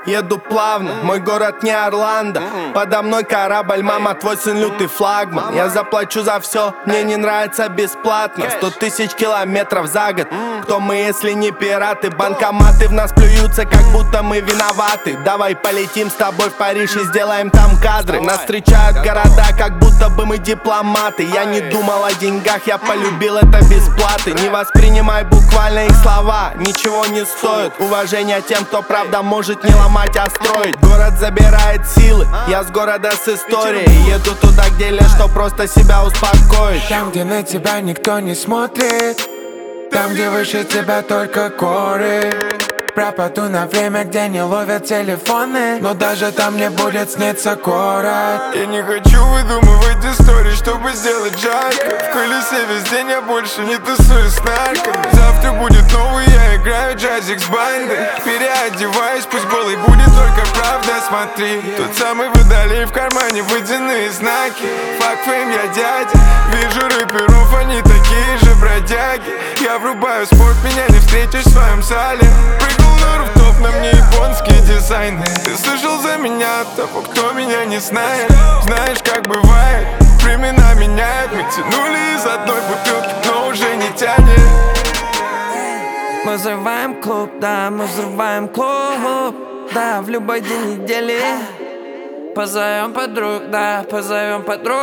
еду плавно, мой город не Орландо. Подо мной корабль, мама, твой сын лютый флагман. Я заплачу за все, мне не нравится бесплатно. 100 тысяч километров за год. Кто мы, если не пираты? Банкоматы в нас плюются, как будто мы виноваты. Давай полетим с тобой в Париж и сделаем там кадры. Нас встречают города, как будто бы мы дипломаты. Я не думал о деньгах, я полюбил это без платы. Не воспринимай буквально их слова, ничего не стоит. Уважение тем, кто правда может не ломать, а строить. Город забирает силы, я с города с историей. Еду туда, где лишь что просто себя успокоить. Там, где на тебя никто не смотрит, там, где выше тебя только горы. Пропаду на время, где не ловят телефоны, но даже там не будет сниться город. Я не хочу выдумывать истории, чтобы сделать жарко. В колесе весь день, я больше не тусую с нарками. Завтра будет новый, я играю джазик с бандой. Переодеваюсь, пусть голый будет только правда. Смотри, тот самый водолей, в кармане водяные знаки. Фак фейм, я дядя, вижу рэперов, они такие же бродяги. Я врубаю спорт, меня не встретишь в своем зале. На руфтоп, на мне японские дизайны. Ты слышал за меня того, кто меня не знает. Знаешь, как бывает, времена меняют. Мы тянули из одной бутылки, но уже не тянет. Мы взрываем клуб, да, мы взрываем клуб. Да, в любой день недели. Позовем подруг, да, позовем подруг.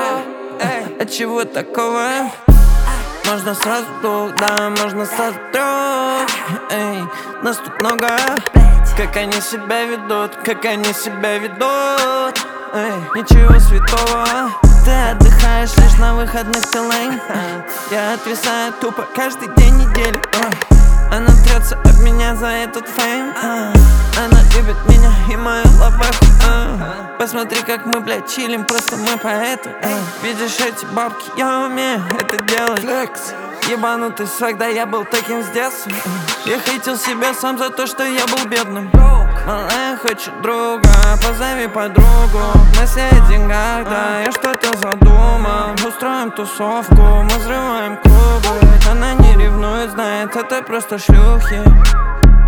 А чего такого? Можно сразу двух, да, можно сразу трех. Эй, нас тут много. Как они себя ведут, как они себя ведут. Эй, ничего святого. Ты отдыхаешь лишь на выходных, ты лень. Я отвисаю тупо каждый день недели. Она трется об меня за этот фейм. Она любит меня и мою лаваху. Посмотри, как мы, блядь, чилим, просто мы поэты. Видишь эти бабки, я умею это делать. Флекс. Ебанутый свек, да я был таким с детства. Я хейтил себя сам за то, что я был бедным. Малая хочет друга, позови подругу. Мысли о деньгах, да, я что-то задумал. Устроим тусовку, мы взрываем клубы. Она не ревнует, знает, это просто шлюхи.